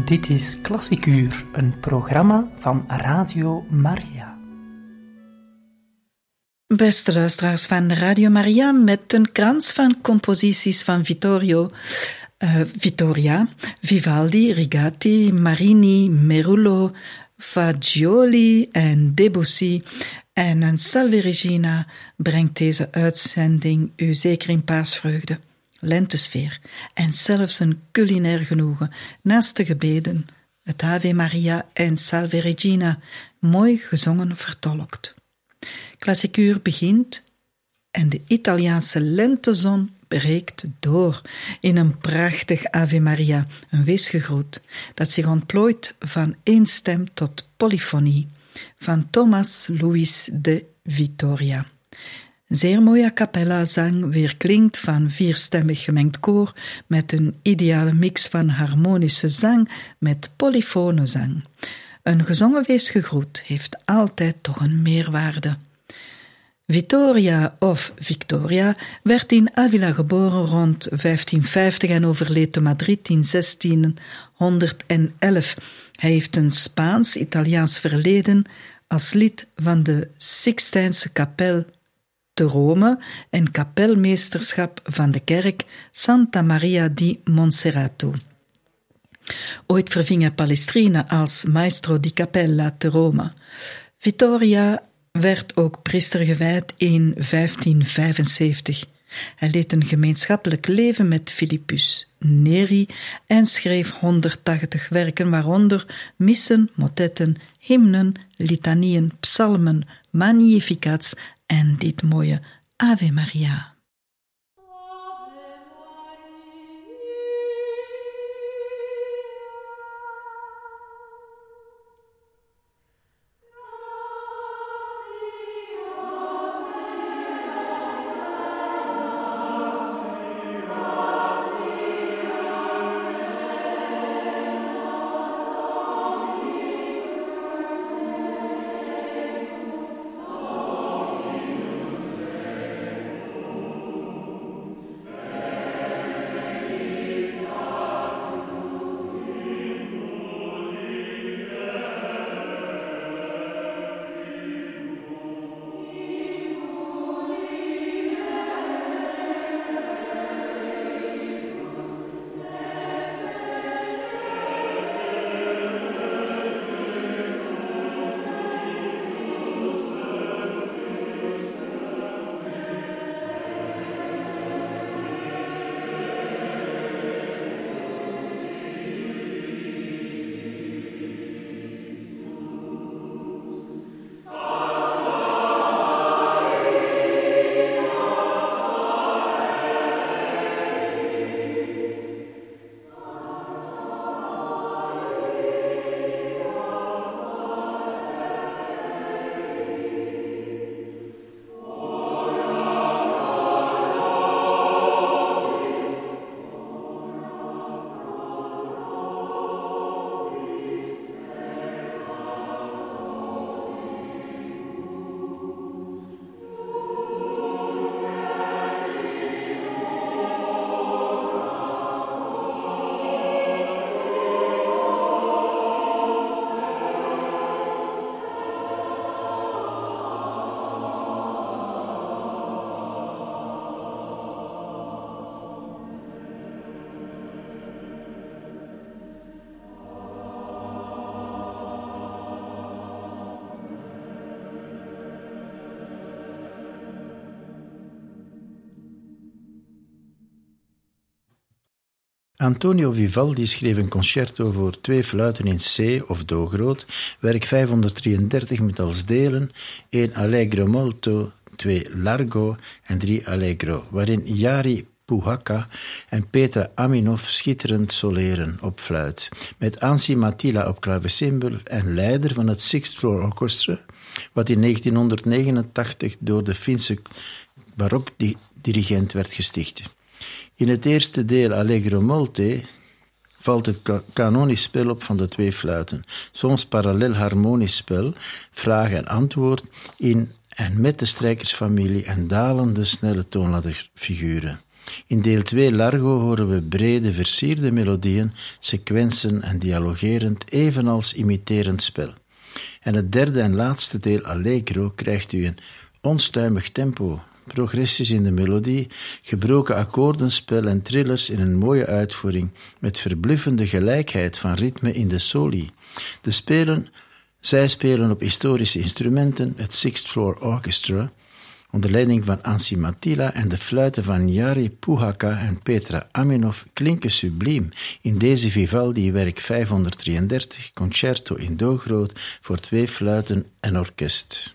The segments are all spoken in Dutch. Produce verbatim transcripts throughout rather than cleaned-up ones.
Dit is Klassiek Uur, een programma van Radio Maria. Beste luisteraars van Radio Maria, met een krans van composities van Vittorio, uh, Vittoria, Vivaldi, Rigatti, Marini, Merullo, Fagioli en Debussy en een Salve Regina brengt deze uitzending u zeker in paasvreugde, lentesfeer en zelfs een culinair genoegen naast de gebeden, het Ave Maria en Salve Regina, mooi gezongen vertolkt. Klassiek Uur begint en de Italiaanse lentezon breekt door in een prachtig Ave Maria, een weesgegroet, dat zich ontplooit van één stem tot polyfonie, van Thomas Luis de Vittoria. Zeer mooie a cappella zang weerklinkt van vierstemmig gemengd koor met een ideale mix van harmonische zang met polyfone zang. Een gezongen weesgegroet heeft altijd toch een meerwaarde. Vittoria of Victoria werd in Avila geboren rond vijftienvijftig en overleed te Madrid in zestienhonderdelf. Hij heeft een Spaans-Italiaans verleden als lid van de Sixtijnse kapel te Rome en kapelmeesterschap van de kerk Santa Maria di Monserrato. Ooit verving hij Palestrina als maestro di cappella te Rome. Vittoria werd ook priester gewijd in vijftienvijfenzeventig. Hij leed een gemeenschappelijk leven met Philippus Neri en schreef honderdtachtig werken, waaronder missen, motetten, hymnen, litanieën, psalmen, magnificats en dit mooie Ave Maria. Antonio Vivaldi schreef een concerto voor twee fluiten in C of do groot, werk vijfhonderddrieëndertig met als delen één Allegro molto, twee Largo en drie Allegro, waarin Jari Puhakka en Petra Aminov schitterend soleren op fluit, met Ansi Matila op klavecimbal en leider van het Sixth Floor Orchestra, wat in negentienhonderdnegenentachtig door de Finse barokdirigent werd gesticht. In het eerste deel Allegro molte valt het kanonisch spel op van de twee fluiten, soms parallel harmonisch spel, vraag en antwoord in en met de strijkersfamilie en dalende snelle toonladderfiguren. In deel twee Largo horen we brede, versierde melodieën, sequenzen en dialogerend, evenals imiterend spel. En het derde en laatste deel Allegro krijgt u een onstuimig tempo, progressies in de melodie, gebroken akkoordenspel en trillers in een mooie uitvoering, met verbluffende gelijkheid van ritme in de soli. De spelen, zij spelen op historische instrumenten, het Sixth Floor Orchestra, onder leiding van Ansi Mattila, en de fluiten van Jari Puhaka en Petra Aminov klinken subliem in deze Vivaldi werk vijfhonderddrieëndertig, concerto in do groot voor twee fluiten en orkest.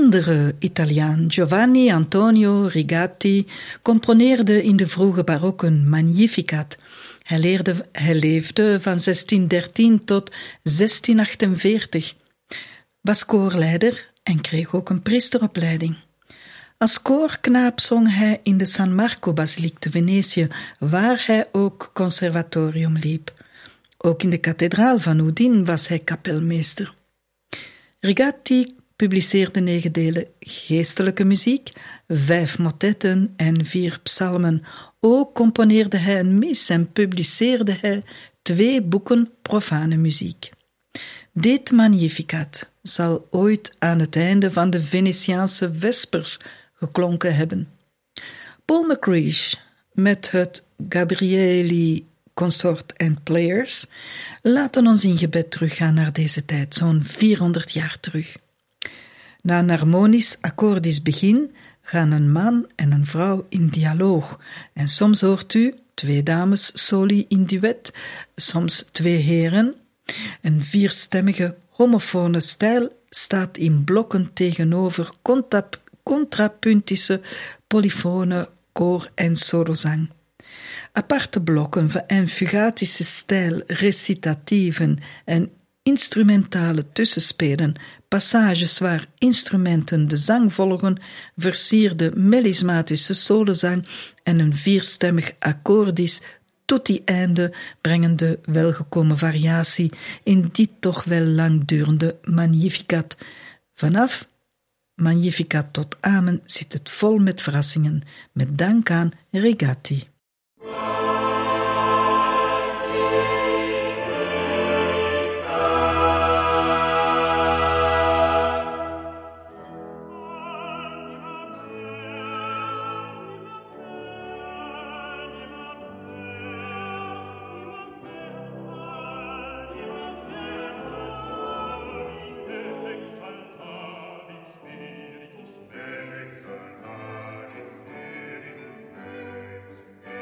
andere Italiaan, Giovanni Antonio Rigatti, componeerde in de vroege barok een Magnificat. Hij, leerde, hij leefde van zestien dertien tot zestien achtenveertig, was koorleider en kreeg ook een priesteropleiding. Als koorknaap zong hij in de San Marco-basiliek te Venetië, waar hij ook conservatorium liep. Ook in de kathedraal van Udine was hij kapelmeester. Rigatti publiceerde negen delen geestelijke muziek, vijf motetten en vier psalmen. Ook componeerde hij een mis en publiceerde hij twee boeken profane muziek. Dit Magnificat zal ooit aan het einde van de Venetiaanse vespers geklonken hebben. Paul McCreesh met het Gabrieli Consort and Players laten ons in gebed teruggaan naar deze tijd, zo'n vierhonderd jaar terug. Na een harmonisch akkoordisch begin gaan een man en een vrouw in dialoog en soms hoort u twee dames soli in duet, soms twee heren. Een vierstemmige homofone stijl staat in blokken tegenover contra- contrapuntische polyfone koor- en solozang. Aparte blokken en fugatische stijl, recitatieven en instrumentale tussenspelen, passages waar instrumenten de zang volgen, versierde melismatische solozang en een vierstemmig akkoordisch tutti-einde brengen de welgekomen variatie in dit toch wel langdurende Magnificat. Vanaf Magnificat tot Amen zit het vol met verrassingen, met dank aan Rigatti. Spiritus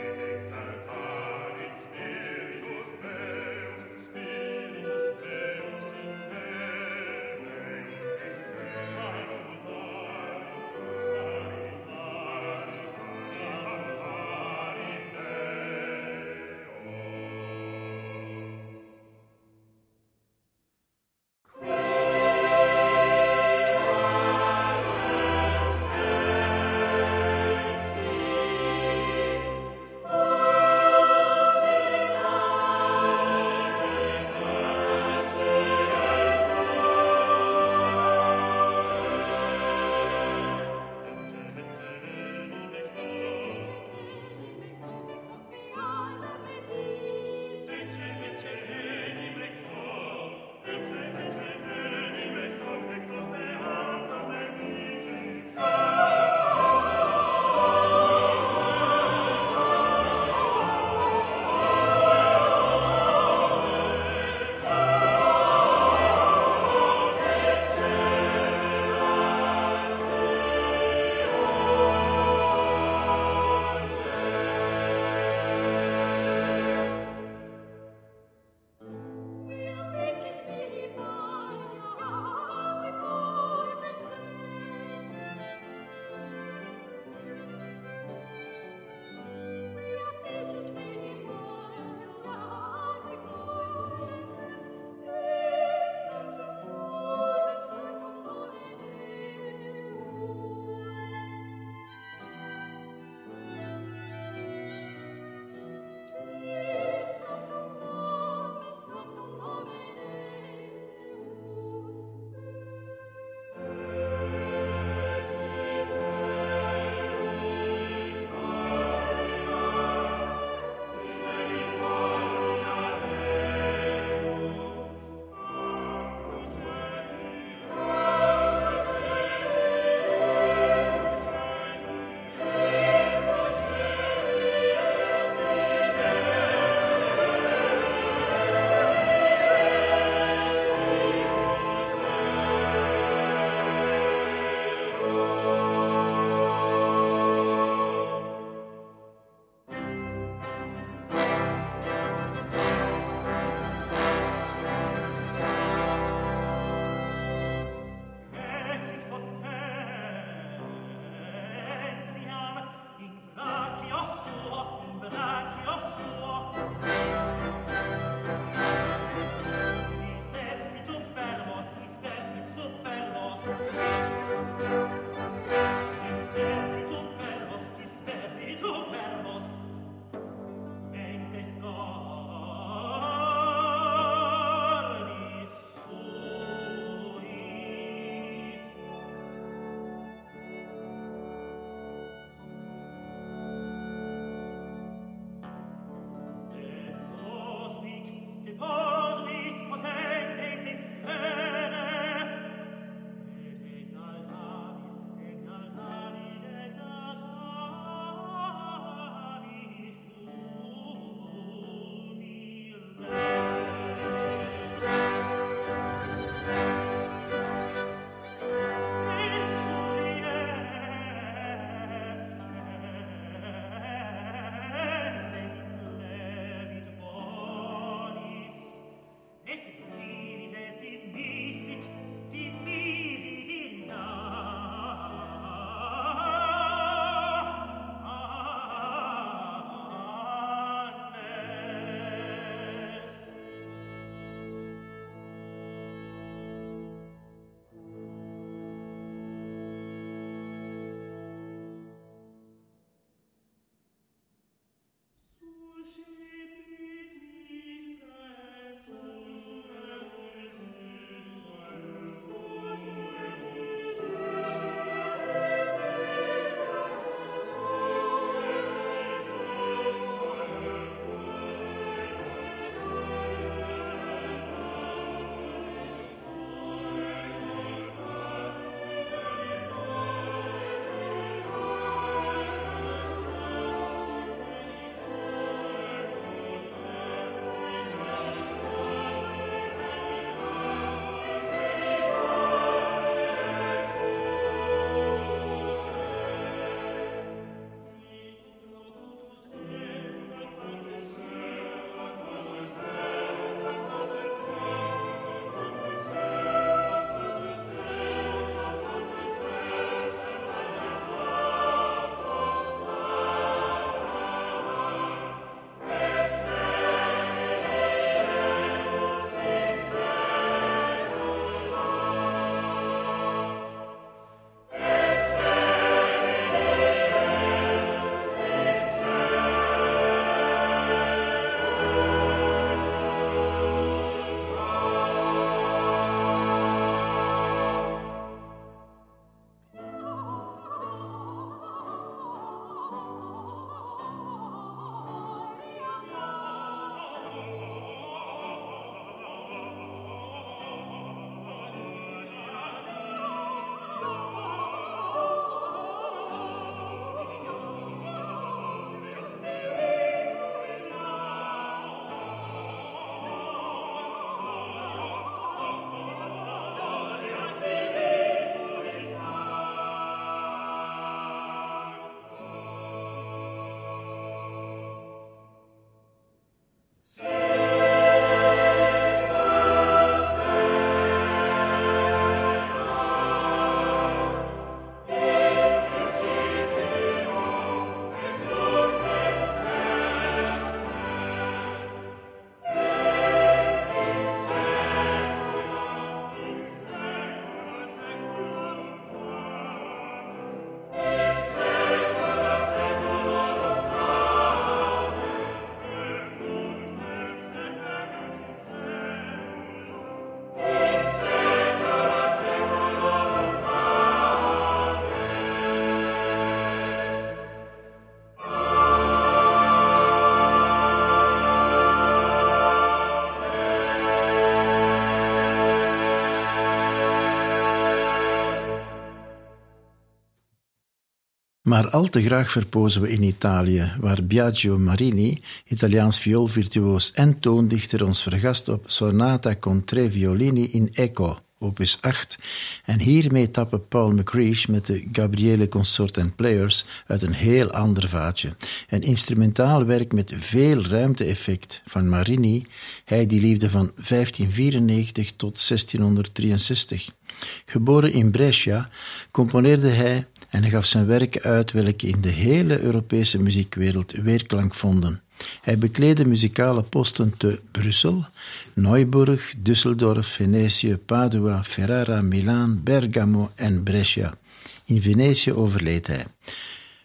Maar al te graag verpozen we in Italië, waar Biagio Marini, Italiaans vioolvirtuoos en toondichter, ons vergast op Sonata con tre violini in Eco, opus acht. En hiermee tappen Paul McCreesh met de Gabriele Consort and Players uit een heel ander vaatje. Een instrumentaal werk met veel ruimte-effect van Marini, hij die liefde van vijftien vierennegentig tot zestienhonderddrieënzestig. Geboren in Brescia, componeerde hij en hij gaf zijn werken uit welke in de hele Europese muziekwereld weerklank vonden. Hij bekleedde muzikale posten te Brussel, Neuburg, Düsseldorf, Venetië, Padua, Ferrara, Milaan, Bergamo en Brescia. In Venetië overleed hij.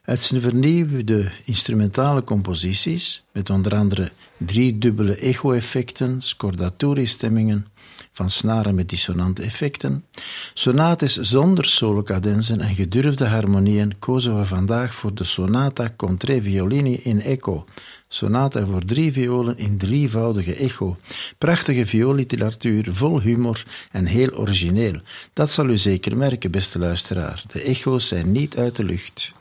Uit zijn vernieuwde instrumentale composities, met onder andere drie dubbele echo-effecten, scordatori-stemmingen van snaren met dissonante effecten, sonates zonder solocadenzen en gedurfde harmonieën, kozen we vandaag voor de Sonata con tre violini in echo, sonata voor drie violen in drievoudige echo, prachtige viooliteratuur, vol humor en heel origineel. Dat zal u zeker merken, beste luisteraar. De echo's zijn niet uit de lucht.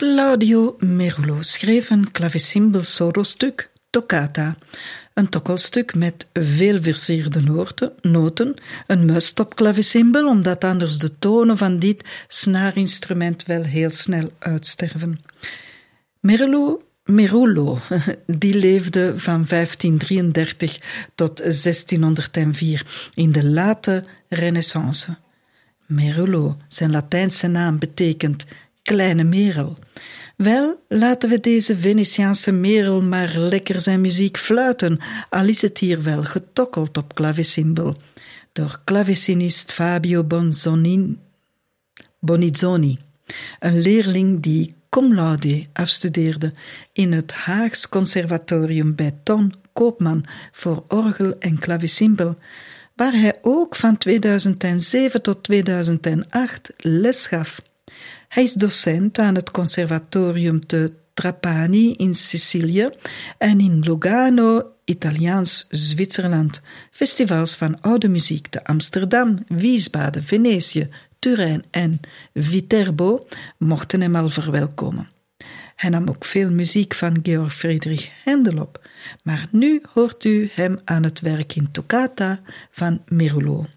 Claudio Merulo schreef een clavecimbal solo-stuk, Toccata, een tokkelstuk met veel versierde noten, noten, een must op clavecimbal, omdat anders de tonen van dit snaarinstrument wel heel snel uitsterven. Merulo, Merulo, die leefde van vijftiendrieëndertig tot zestienhonderdvier in de late Renaissance. Merulo, zijn Latijnse naam betekent kleine merel. Wel, laten we deze Venetiaanse merel maar lekker zijn muziek fluiten, al is het hier wel getokkeld op clavecimbal, door clavecinist Fabio Bonzonin, Bonizzoni, een leerling die cum laude afstudeerde in het Haags Conservatorium bij Ton Koopman voor orgel en clavecimbal, waar hij ook van tweeduizend zeven tot tweeduizend acht les gaf. Hij is docent aan het conservatorium te Trapani in Sicilië en in Lugano, Italiaans Zwitserland, festivals van oude muziek te Amsterdam, Wiesbaden, Venetië, Turijn en Viterbo mochten hem al verwelkomen. Hij nam ook veel muziek van Georg Friedrich Händel op, maar nu hoort u hem aan het werk in Toccata van Merulo.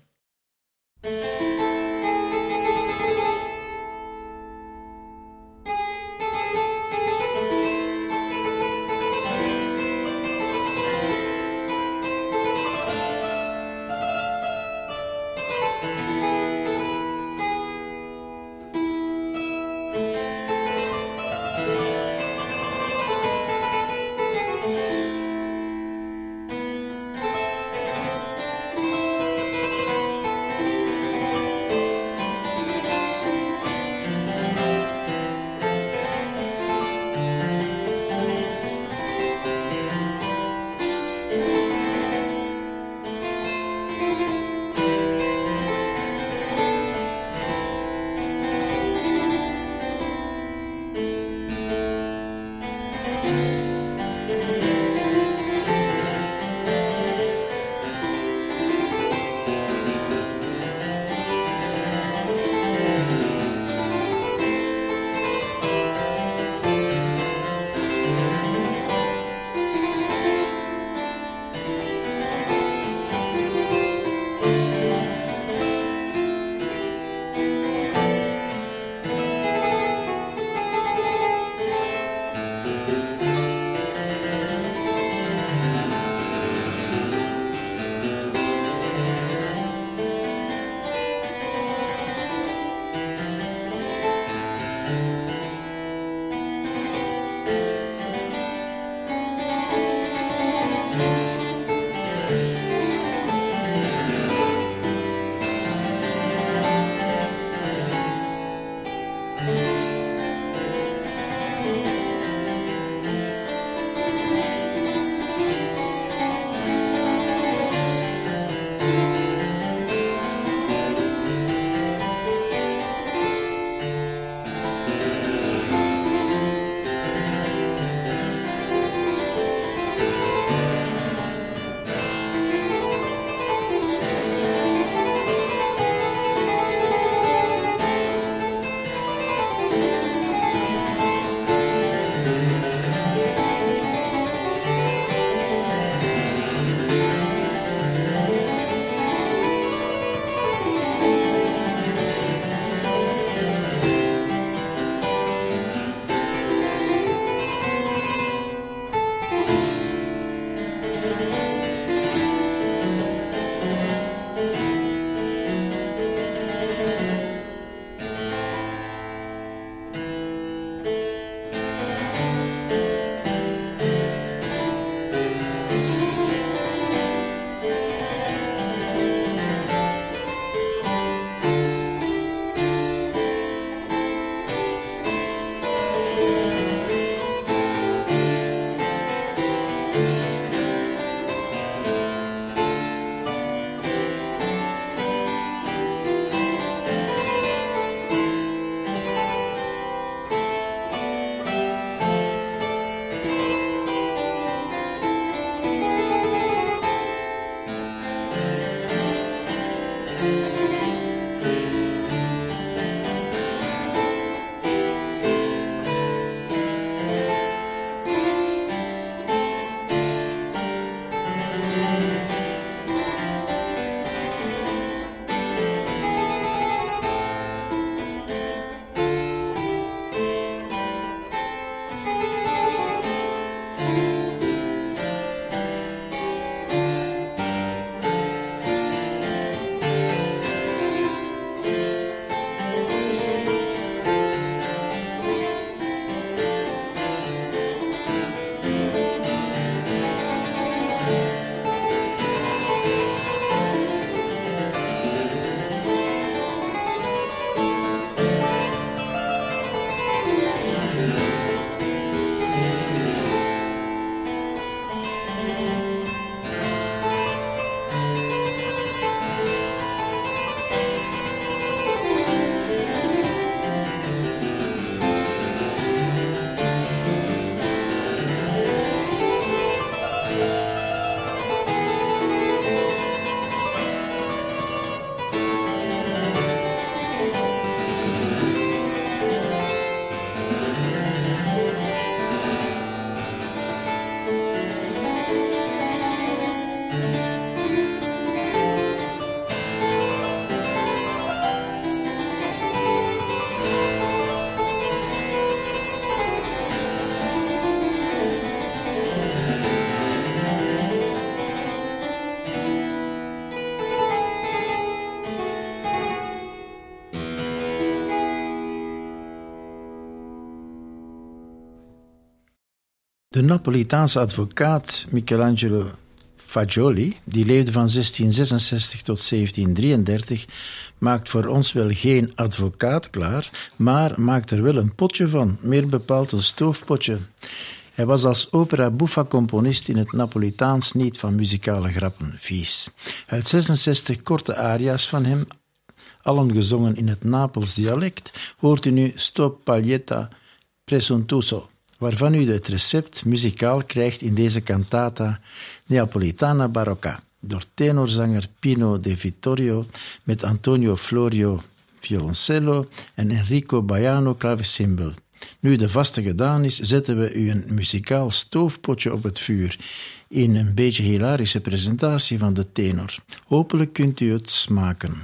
De Napolitaanse advocaat Michelangelo Fagioli, die leefde van zestienzesenzestig tot zeventiendrieëndertig, maakt voor ons wel geen advocaat klaar, maar maakt er wel een potje van, meer bepaald een stoofpotje. Hij was als opera buffa componist in het Napolitaans niet van muzikale grappen vies. Uit zesenzestig korte aria's van hem, allen gezongen in het Napels dialect, hoort u nu Sto Paglietta Presuntuoso, waarvan u het recept muzikaal krijgt in deze cantata Neapolitana Barocca, door tenorzanger Pino De Vittorio met Antonio Florio violoncello en Enrico Baiano clavecimbal. Nu de vaste gedaan is, zetten we u een muzikaal stoofpotje op het vuur in een beetje hilarische presentatie van de tenor. Hopelijk kunt u het smaken.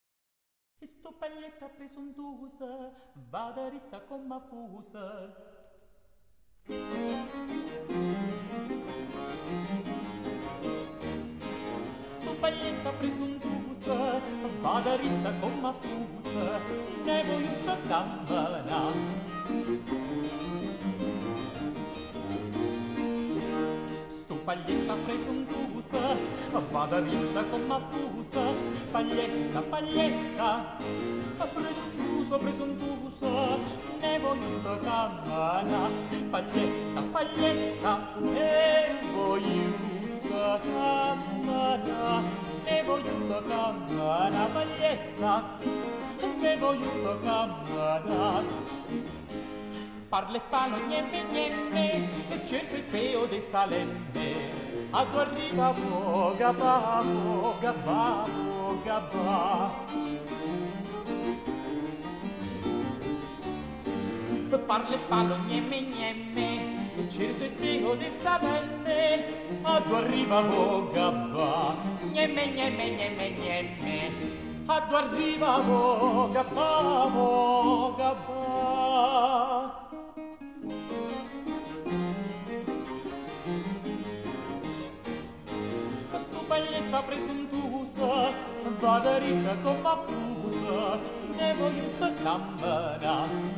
Paglietta presuntuosa, vada ritta con maffusa, ne voglio sta campana. Sto paglietta presuntuosa, vada ritta con maffusa, paglietta, paglietta, presuntuosa, presuntuosa, ne voglio sta campana. Paglietta, paglietta, ne voglio sta campana. Ne voglio sto campana, paglietta, ne voglio sto campana. Parle palo, niente, niente, e cerca il peo de salemme. A tu arriva, voga, va, voga, va, voga, va. Parle palo, niente, niente, e cerca il peo de salemme. A tu arriva, voga, va. Niemme, niemme, niemme, niemme, a tu arriva, voga, va, voga, va. Sto paglietta presuntuosa, vada ritta con maffusa, ne voglio sta campana.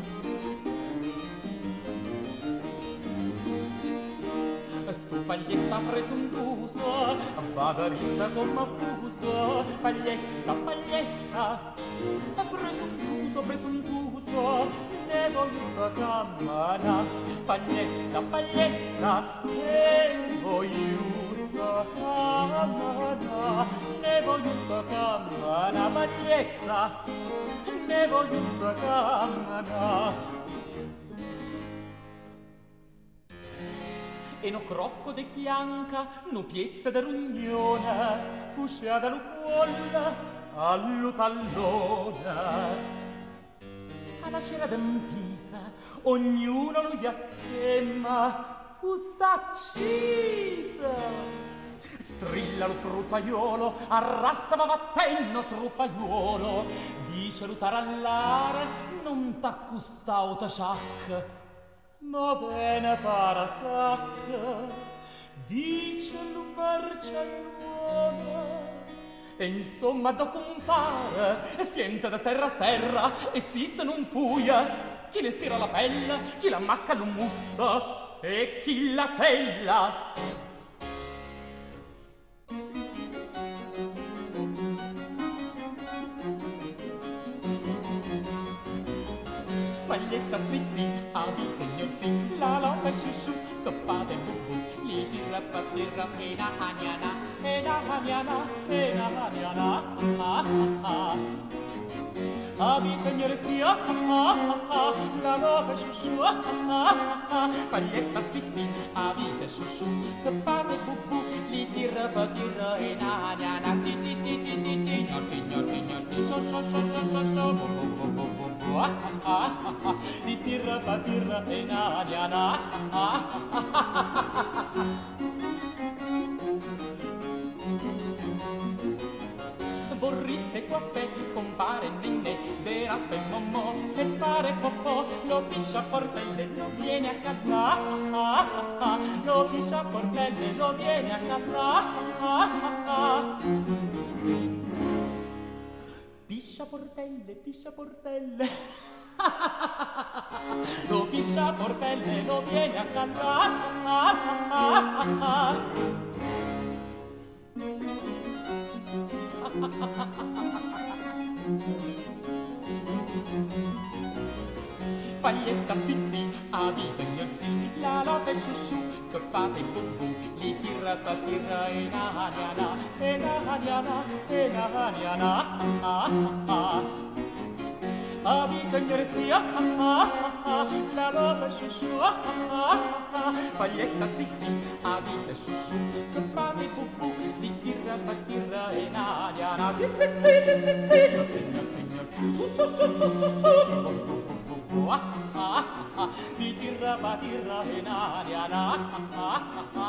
Sto paglietta presuntuosa, vada ritta con maffusa, paglietta, paglietta, presuntuoso, presuntuoso, ne voglio sta campana. Paglietta, paglietta, ne voglio sta campana. Ne voglio sta campana, paglietta, ne voglio sta campana. E no crocco de chianca, no piezza de rugnona, fuscia da lucuolla, allo tallona. Alla cera d'empisa, ognuno lo gli assemma, fussa accisa. Strilla lo fruttaiolo, arrassa va vattenno truffaiolo, dice lo tarallare, non t'accustauta sciacca. Ma bene para sacca, dice un marciaiuolo, e insomma do compare, e siente da serra a serra, e si se non fuia, chi le stira la pelle, chi la macca lo mussa, e chi la sella. Paglietta zizi, abite gnorsi, la loca shushu, coppate bubu, li tirra patirra, e na hanyana, e na hanyana, e na hanyana, ah ah ah. Abite gnorsi, ah ah ah, la loca shushu, ah ah ah. Paglietta zizi, abite shushu, coppate bubu, li tirra patirra, e na hanyana, zi zi zi zi zi zi, gnorsi gnorsi gnorsi, sho sho sho sho sho sho, bu bu bu bu bu. Ah, ah, ah, ah, di tirra pa tirra e nadiana. Ah, ah, ah, ah, ah. Vorriste quaffè, compare ninne, berappe mommo, e fare popò, lo piscia portelle, lo viene a casa. Ah, ah, ah, lo piscia portelle, lo viene a casa. Ah, ah, ah. Piscia portelle, piscia portelle. lo piscia porpelle, lo viene a cantare. Paglietta zizi, a vita gnersi, la lotta e shushu, che fate bubu, li tirra ta tirra e na hanyana, e na hanyana, e na hanyana, ah ah. A vita gnersi, ah ah ah, la lotta e shushu, ah ah ah. Paglietta zizi, a vita e shushu, che fate bubu, li tirra ta tirra e na hanyana, zizi zizi zizi, signor signor, shushu shushu shushu. Ah, ah, ah, mi tirra va tirra in aria na, ah, ah,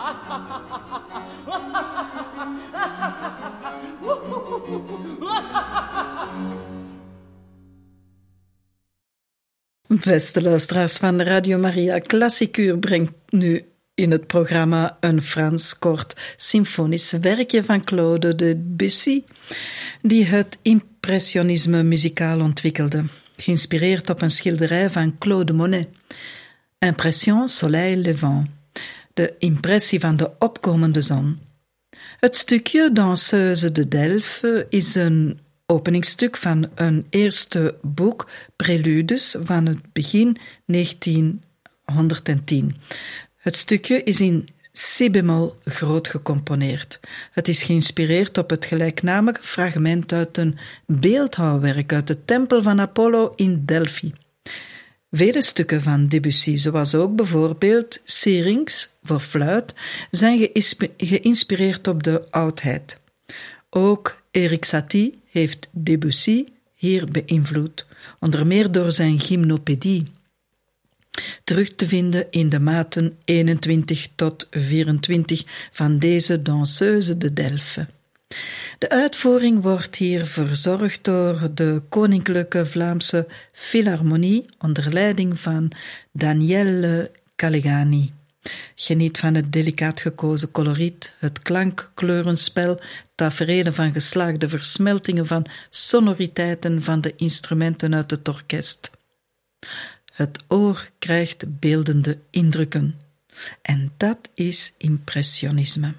Beste luisteraars van Radio Maria, Klassiek Uur brengt nu in het programma een Frans kort symfonisch werkje van Claude Debussy, die het impressionisme muzikaal ontwikkelde, geïnspireerd op een schilderij van Claude Monet. Impression Soleil Levant, de impressie van de opkomende zon. Het stukje Danseuse de Delphes is een openingsstuk van een eerste boek, Preludes, van het begin negentienhonderdtien. Het stukje is in C-bemol groot gecomponeerd. Het is geïnspireerd op het gelijknamige fragment uit een beeldhouwwerk uit de tempel van Apollo in Delphi. Vele stukken van Debussy, zoals ook bijvoorbeeld Syrinx voor fluit, zijn geïnspireerd op de oudheid. Ook Erik Satie heeft Debussy hier beïnvloed, onder meer door zijn gymnopedie, terug te vinden in de maten eenentwintig tot vierentwintig van deze Danseuse de Delphes. De uitvoering wordt hier verzorgd door de Koninklijke Vlaamse Philharmonie onder leiding van Daniele Calegani. Geniet van het delicaat gekozen coloriet, het klankkleurenspel, taferelen van geslaagde versmeltingen van sonoriteiten van de instrumenten uit het orkest. Het oor krijgt beeldende indrukken. En dat is impressionisme.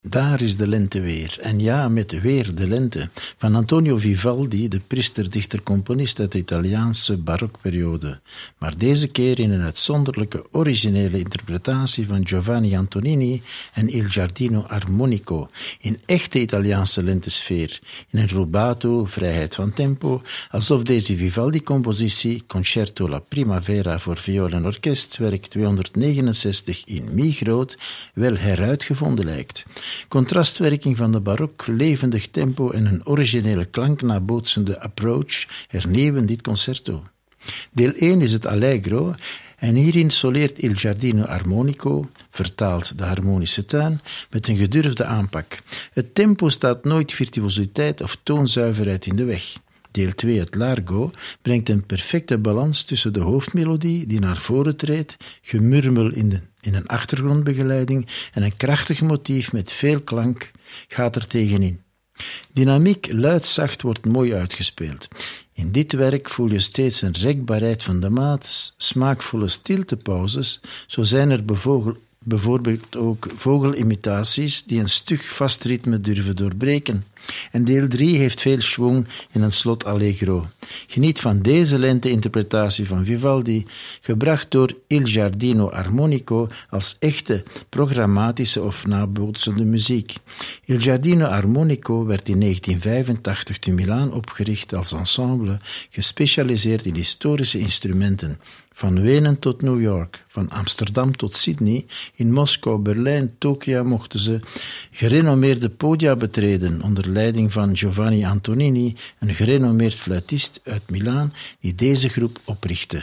Daar is de lente weer. En ja, met weer de lente. Van Antonio Vivaldi, de priester, dichter, componist uit de Italiaanse barokperiode. Maar deze keer in een uitzonderlijke, originele interpretatie van Giovanni Antonini en Il Giardino Armonico. In echte Italiaanse lentesfeer. In een rubato, vrijheid van tempo. Alsof deze Vivaldi-compositie, Concerto La Primavera voor viool en orkest, werk tweehonderdnegenenzestig in mi-groot, wel heruitgevonden lijkt. Contrastwerking van de barok, levendig tempo en een originele klank nabootsende approach hernieuwen dit concerto. Deel één is het Allegro en hierin soleert Il Giardino Armonico, vertaald de harmonische tuin, met een gedurfde aanpak. Het tempo staat nooit virtuositeit of toonzuiverheid in de weg. Deel twee, het Largo, brengt een perfecte balans tussen de hoofdmelodie die naar voren treedt, gemurmel in, de, in een achtergrondbegeleiding en een krachtig motief met veel klank gaat er tegenin. Dynamiek luid-zacht wordt mooi uitgespeeld. In dit werk voel je steeds een rekbaarheid van de maat, smaakvolle stiltepauzes, zo zijn er bevogel, bijvoorbeeld ook vogelimitaties die een stug vast ritme durven doorbreken. En deel drie heeft veel schwung in een slot allegro. Geniet van deze lente-interpretatie van Vivaldi, gebracht door Il Giardino Armonico als echte programmatische of nabootsende muziek. Il Giardino Armonico werd in negentien vijfentachtig te Milaan opgericht als ensemble, gespecialiseerd in historische instrumenten. Van Wenen tot New York, van Amsterdam tot Sydney, in Moskou, Berlijn, Tokio mochten ze gerenommeerde podia betreden onder leiding van Giovanni Antonini, een gerenommeerd fluitist uit Milaan die deze groep oprichtte.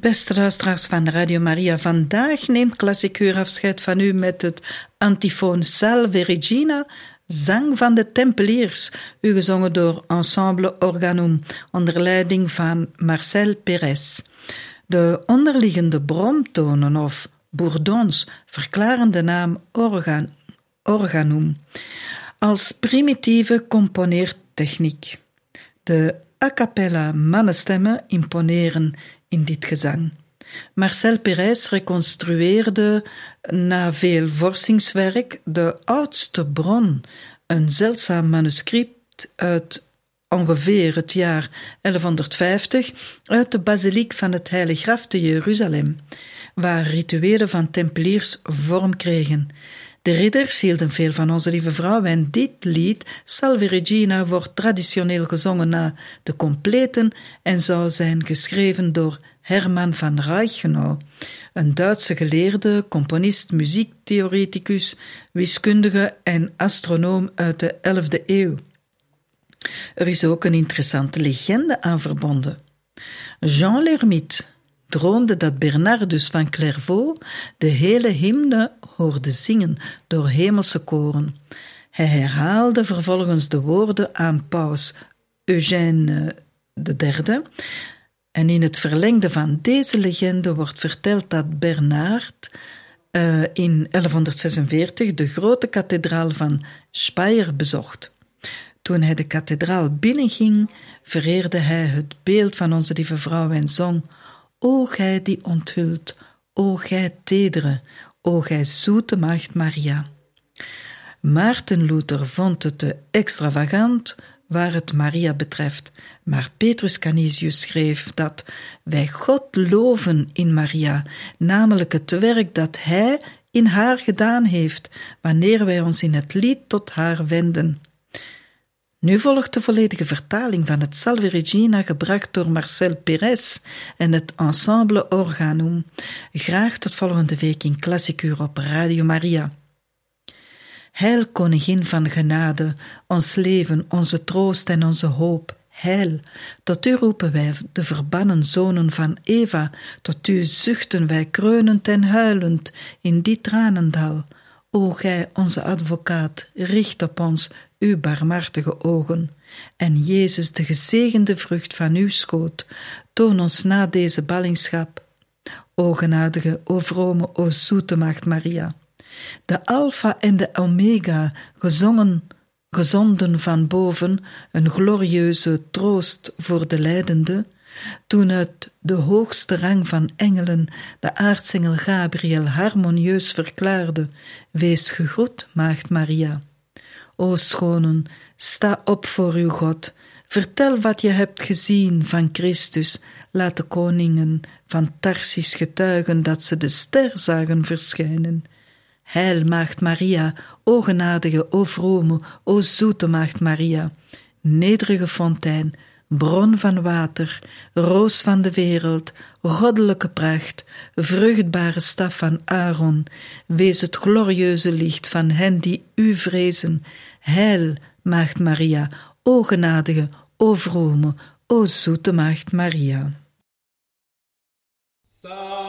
Beste luisteraars van Radio Maria, vandaag neemt Klassiek Uur afscheid van u met het antifoon Salve Regina, zang van de Tempeliers, u gezongen door Ensemble Organum, onder leiding van Marcel Pérez. De onderliggende bromtonen of bourdons verklaren de naam organ, organum als primitieve componeertechniek. De a cappella mannenstemmen imponeren in dit gezang. Marcel Pérez reconstrueerde na veel vorsingswerk de oudste bron, een zeldzaam manuscript uit ongeveer het jaar elfhonderdvijftig uit de basiliek van het Heilig Graf te Jeruzalem, waar rituelen van tempeliers vorm kregen. De ridders hielden veel van Onze Lieve Vrouw en dit lied, Salve Regina, wordt traditioneel gezongen na de completen en zou zijn geschreven door Hermann van Reichenau, een Duitse geleerde, componist, muziektheoreticus, wiskundige en astronoom uit de elfde eeuw. Er is ook een interessante legende aan verbonden. Jean l'Hermite droomde dat Bernardus van Clairvaux de hele hymne hoorde zingen door hemelse koren. Hij herhaalde vervolgens de woorden aan paus Eugène de derde. En in het verlengde van deze legende wordt verteld dat Bernard uh, in elfhonderdzesenveertig de grote kathedraal van Speyer bezocht. Toen hij de kathedraal binnenging, vereerde hij het beeld van Onze Lieve Vrouw en zong: O gij die onthult, o gij tedere, o gij zoete maagd Maria. Maarten Luther vond het te extravagant waar het Maria betreft, maar Petrus Canisius schreef dat wij God loven in Maria, namelijk het werk dat Hij in haar gedaan heeft, wanneer wij ons in het lied tot haar wenden. Nu volgt de volledige vertaling van het Salve Regina, gebracht door Marcel Pérez en het Ensemble Organum. Graag tot volgende week in Klassiek Uur op Radio Maria. Heil, koningin van genade, ons leven, onze troost en onze hoop. Heil, tot u roepen wij, de verbannen zonen van Eva, tot u zuchten wij kreunend en huilend in die tranendal. O gij, onze advocaat, richt op ons uw barmhartige ogen. En Jezus, de gezegende vrucht van uw schoot, toon ons na deze ballingschap. O genadige, o vrome, o zoete maagd Maria. De Alpha en de Omega, gezongen, gezonden van boven, een glorieuze troost voor de lijdende, toen uit de hoogste rang van engelen de aartsengel Gabriel harmonieus verklaarde: wees gegroet, maagd Maria. O schonen, sta op voor uw God, vertel wat je hebt gezien van Christus, laat de koningen van Tarsis getuigen dat ze de ster zagen verschijnen. Heil, maagd Maria, o genadige, o vrome, o zoete maagd Maria, nederige fontein, bron van water, roos van de wereld, goddelijke pracht, vruchtbare staf van Aaron, wees het glorieuze licht van hen die u vrezen. Heil, maagd Maria, o genadige, o vrome, o zoete maagd Maria. Sa